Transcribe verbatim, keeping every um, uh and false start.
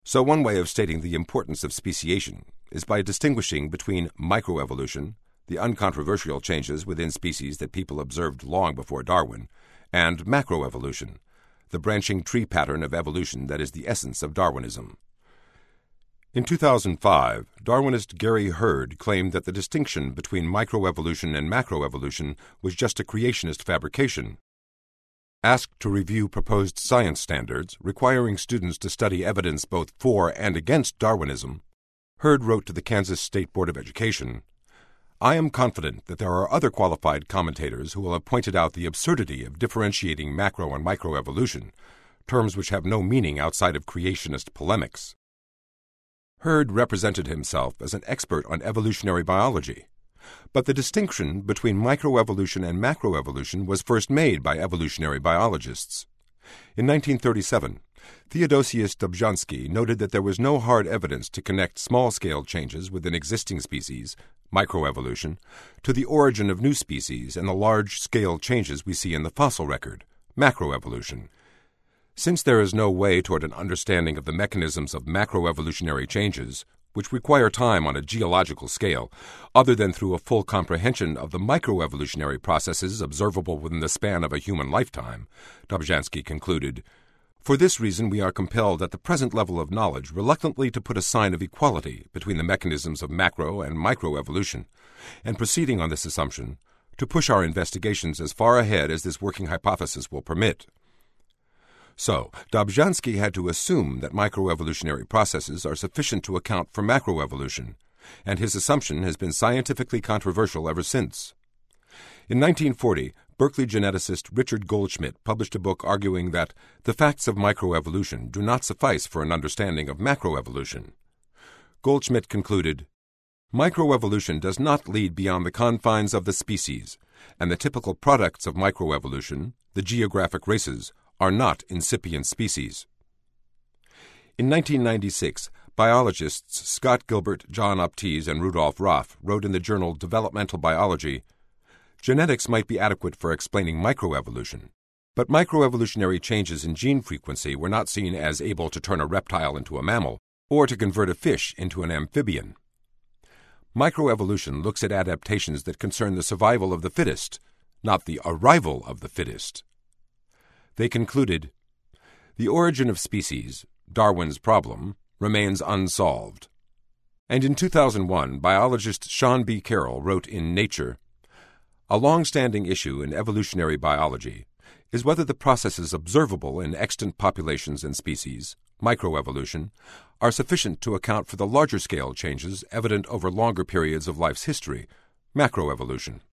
So one way of stating the importance of speciation is by distinguishing between microevolution, the uncontroversial changes within species that people observed long before Darwin, and macroevolution, the branching tree pattern of evolution that is the essence of Darwinism. In two thousand five, Darwinist Gary Hurd claimed that the distinction between microevolution and macroevolution was just a creationist fabrication. Asked to review proposed science standards requiring students to study evidence both for and against Darwinism, Hurd wrote to the Kansas State Board of Education, "I am confident that there are other qualified commentators who will have pointed out the absurdity of differentiating macro and microevolution, terms which have no meaning outside of creationist polemics." Hurd represented himself as an expert on evolutionary biology, but the distinction between microevolution and macroevolution was first made by evolutionary biologists. In nineteen thirty-seven, Theodosius Dobzhansky noted that there was no hard evidence to connect small-scale changes within existing species, microevolution, to the origin of new species and the large-scale changes we see in the fossil record, macroevolution. Since there is no way toward an understanding of the mechanisms of macroevolutionary changes, which require time on a geological scale, other than through a full comprehension of the microevolutionary processes observable within the span of a human lifetime, Dobzhansky concluded, "For this reason we are compelled at the present level of knowledge reluctantly to put a sign of equality between the mechanisms of macro and microevolution, and proceeding on this assumption, to push our investigations as far ahead as this working hypothesis will permit." So, Dobzhansky had to assume that microevolutionary processes are sufficient to account for macroevolution, and his assumption has been scientifically controversial ever since. In nineteen forty, Berkeley geneticist Richard Goldschmidt published a book arguing that the facts of microevolution do not suffice for an understanding of macroevolution. Goldschmidt concluded, "Microevolution does not lead beyond the confines of the species, and the typical products of microevolution, the geographic races, are not incipient species." In nineteen ninety-six, biologists Scott Gilbert, John Optees, and Rudolf Roth wrote in the journal Developmental Biology, "Genetics might be adequate for explaining microevolution, but microevolutionary changes in gene frequency were not seen as able to turn a reptile into a mammal or to convert a fish into an amphibian. Microevolution looks at adaptations that concern the survival of the fittest, not the arrival of the fittest." They concluded, "The origin of species, Darwin's problem, remains unsolved." And in two thousand one, biologist Sean B. Carroll wrote in Nature, "A long-standing issue in evolutionary biology is whether the processes observable in extant populations and species, microevolution, are sufficient to account for the larger-scale changes evident over longer periods of life's history, macroevolution."